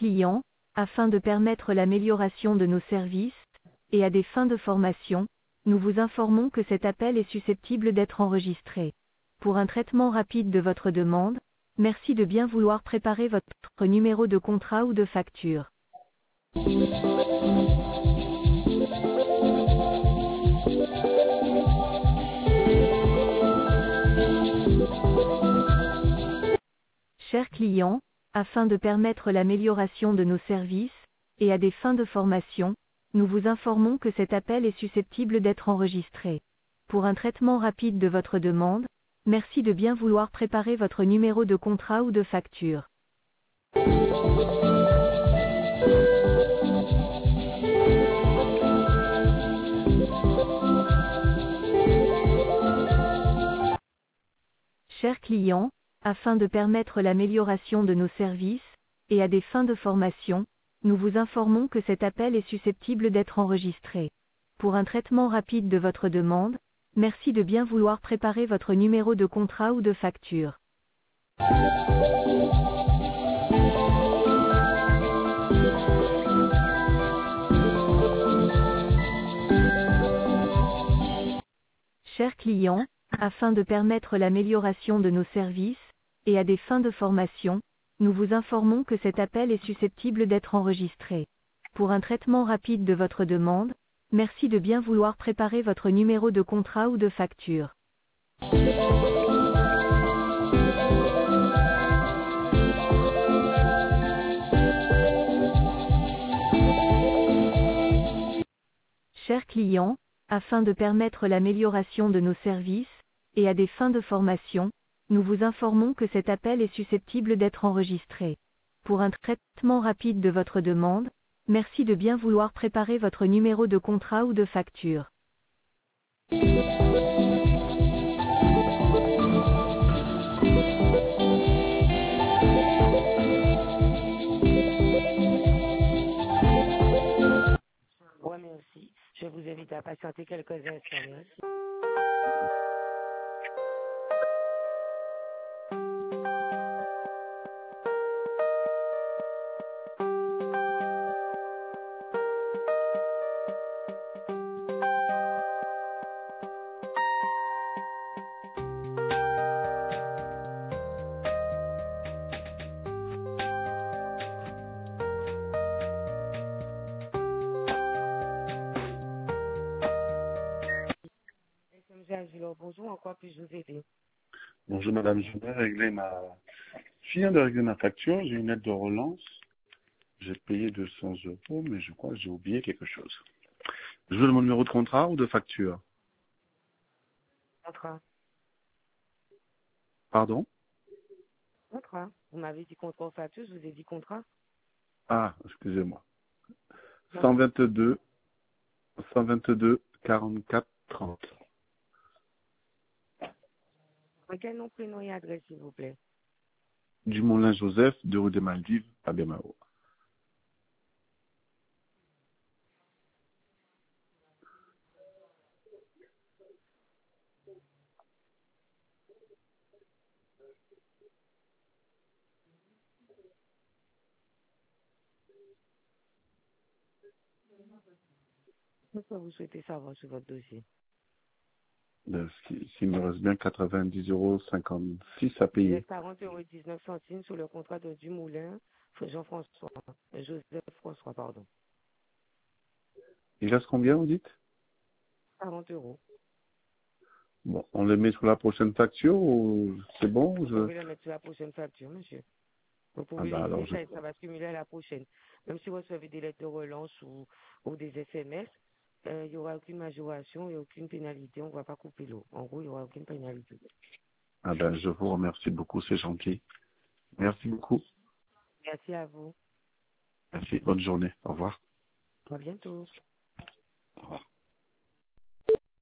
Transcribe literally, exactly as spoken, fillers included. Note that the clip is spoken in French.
clients, afin de permettre l'amélioration de nos services, et à des fins de formation, nous vous informons que cet appel est susceptible d'être enregistré. Pour un traitement rapide de votre demande, merci de bien vouloir préparer votre numéro de contrat ou de facture. Chers clients, afin de permettre l'amélioration de nos services, et à des fins de formation, nous vous informons que cet appel est susceptible d'être enregistré. Pour un traitement rapide de votre demande, merci de bien vouloir préparer votre numéro de contrat ou de facture. Chers clients, afin de permettre l'amélioration de nos services, et à des fins de formation, nous vous informons que cet appel est susceptible d'être enregistré. Pour un traitement rapide de votre demande, merci de bien vouloir préparer votre numéro de contrat ou de facture. Chers clients, afin de permettre l'amélioration de nos services, et à des fins de formation, nous vous informons que cet appel est susceptible d'être enregistré. Pour un traitement rapide de votre demande, merci de bien vouloir préparer votre numéro de contrat ou de facture. Chers clients, afin de permettre l'amélioration de nos services, et à des fins de formation, nous vous informons que cet appel est susceptible d'être enregistré. Pour un traitement rapide de votre demande, merci de bien vouloir préparer votre numéro de contrat ou de facture. Ouais, merci. Je vous invite à patienter quelques instants. Merci. Bonjour, en quoi puis-je vous aider? Bonjour madame, je voudrais régler ma... Je viens de régler ma facture, j'ai une aide de relance. J'ai payé deux cents euros, mais je crois que j'ai oublié quelque chose. Je veux mon numéro de contrat ou de facture? Contrat. Pardon? Contrat. Vous m'avez dit contrat ou facture, je vous ai dit contrat. Ah, excusez-moi. cent vingt-deux, cent vingt-deux, quarante-quatre, trente. Quel nom, prénom et adresse, s'il vous plaît? Dumoulin Joseph, deux rue des Maldives, à Bemao. Qu'est-ce que vous souhaitez savoir sur votre dossier? S'il me reste bien quatre-vingt-dix euros cinquante-six à Il payer. reste quarante euros dix-neuf centimes sur le contrat de Dumoulin, Jean-François, Joseph François, pardon. Il reste combien, vous dites? quarante euros. Bon, on le met sur la prochaine facture ou c'est bon? Vous je... pouvez le mettre sur la prochaine facture, monsieur. Vous pouvez ah ben alors laisser, je... ça, ça va se cumuler à la prochaine. Même si vous recevez des lettres de relance ou, ou des S M S, euh, il n'y aura aucune majoration et aucune pénalité. On ne va pas couper l'eau. En gros, il n'y aura aucune pénalité. Ah ben, je vous remercie beaucoup, c'est gentil. Merci beaucoup. Merci à vous. Merci, bonne journée. Au revoir. À bientôt. Au revoir.